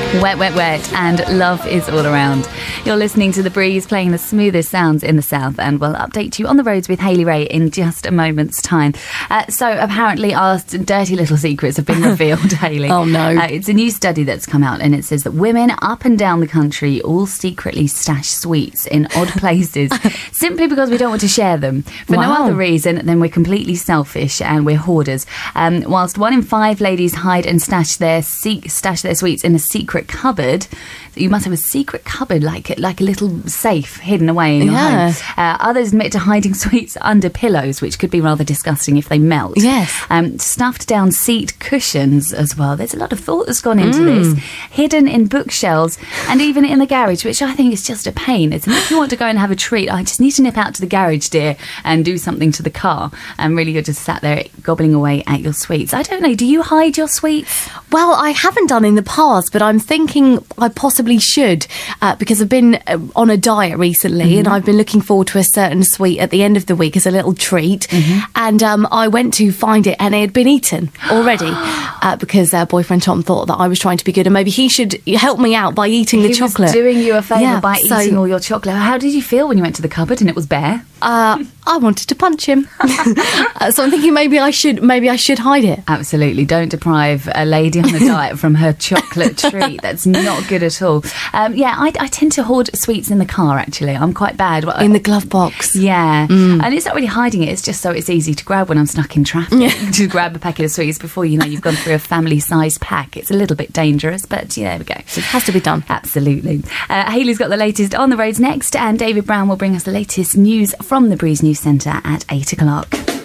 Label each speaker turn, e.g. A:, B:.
A: Wet, wet, wet, and love is all around. You're listening to The Breeze, playing the smoothest sounds in the south, and we'll update you on the roads with Hayley Ray in just a moment's time. So apparently our dirty little secrets have been revealed, Hayley.
B: Oh no.
A: It's a new study that's come out, and it says that women up and down the country all secretly stash sweets in odd places simply because we don't want to share them. For no other reason than we're completely selfish and we're hoarders. Whilst 1 in 5 ladies hide and stash their sweets in a secret cupboard. You must have a secret cupboard, like a little safe hidden away in your home. Others admit to hiding sweets under pillows, which could be rather disgusting if they melt.
B: Yes.
A: Stuffed down seat cushions as well. There's a lot of thought that's gone into this. Hidden in bookshelves and even in the garage, which I think is just a pain. It's, if you want to go and have a treat, I just need to nip out to the garage, dear, and do something to the car. And really, you're just sat there gobbling away at your sweets. I don't know. Do you hide your sweets?
B: Well, I haven't done in the past, but I'm thinking I possibly should because I've been on a diet recently and I've been looking forward to a certain sweet at the end of the week as a little treat. And I went to find it and it had been eaten already because boyfriend Tom thought that I was trying to be good and maybe he should help me out by eating the chocolate.
A: He was doing you a favour by eating all your chocolate. How did you feel when you went to the cupboard and it was bare?
B: I wanted to punch him. So I'm thinking maybe I should hide it.
A: Absolutely. Don't deprive a lady on a diet from her chocolate treat. That's not good at all. I tend to hoard sweets in the car, actually. I'm quite bad.
B: In the glove box.
A: Yeah. And it's not really hiding it. It's just so it's easy to grab when I'm stuck in traffic. To grab a packet of sweets before you know you've gone through a family-sized pack. It's a little bit dangerous, but yeah, there we go.
B: It has to be done.
A: Absolutely. Hayley's got the latest on the roads next, and David Brown will bring us the latest news from the Breeze News Centre at 8 o'clock.